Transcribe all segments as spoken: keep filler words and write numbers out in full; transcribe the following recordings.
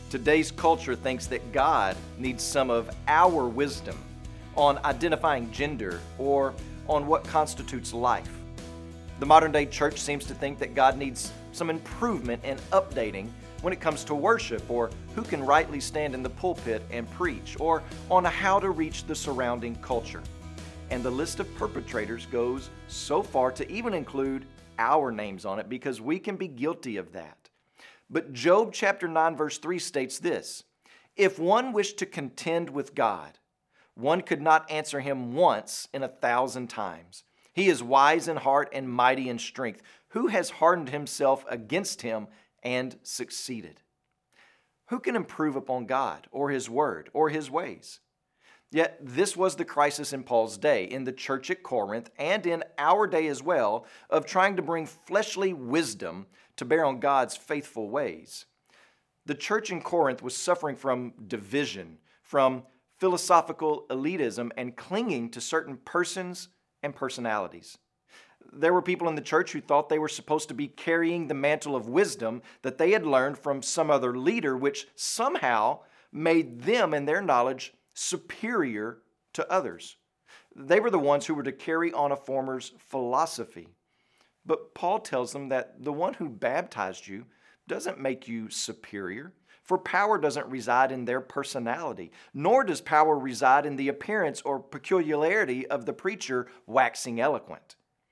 Today's culture thinks that God needs some of our wisdom on identifying gender or on what constitutes life. The modern day church seems to think that God needs some improvement and updating when it comes to worship, or who can rightly stand in the pulpit and preach, or on how to reach the surrounding culture. And the list of perpetrators goes so far to even include our names on it, because we can be guilty of that. But Job chapter nine verse three states this: if one wished to contend with God, one could not answer him once in a thousand times. He is wise in heart and mighty in strength. Who has hardened himself against him and succeeded? Who can improve upon God or His Word or His ways? Yet this was the crisis in Paul's day, in the church at Corinth, and in our day as well, of trying to bring fleshly wisdom to bear on God's faithful ways. The church in Corinth was suffering from division, from philosophical elitism, and clinging to certain persons and personalities. There were people in the church who thought they were supposed to be carrying the mantle of wisdom that they had learned from some other leader, which somehow made them and their knowledge superior to others. They were the ones who were to carry on a former's philosophy. But Paul tells them that the one who baptized you doesn't make you superior, for power doesn't reside in their personality, nor does power reside in the appearance or peculiarity of the preacher waxing eloquent.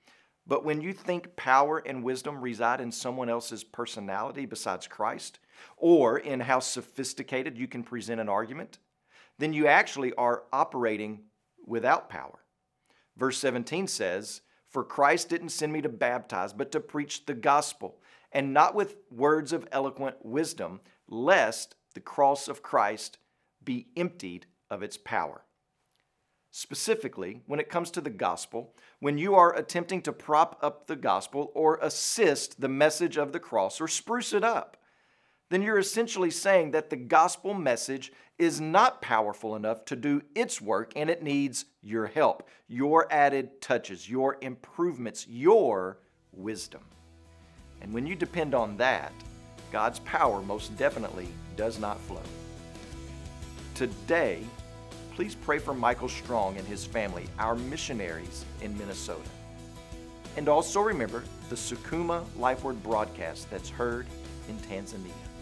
But when you think power and wisdom reside in someone else's personality besides Christ, or in how sophisticated you can present an argument, then you actually are operating without power. Verse seventeen says, "For Christ didn't send me to baptize, but to preach the gospel, and not with words of eloquent wisdom, lest the cross of Christ be emptied of its power." Specifically, when it comes to the gospel, when you are attempting to prop up the gospel or assist the message of the cross or spruce it up, then you're essentially saying that the gospel message is not powerful enough to do its work, and it needs your help, your added touches, your improvements, your wisdom. And when you depend on that, God's power most definitely does not flow. Today, please pray for Michael Strong and his family, our missionaries in Minnesota. And also remember the Sukuma Life Word broadcast that's heard in Tanzania.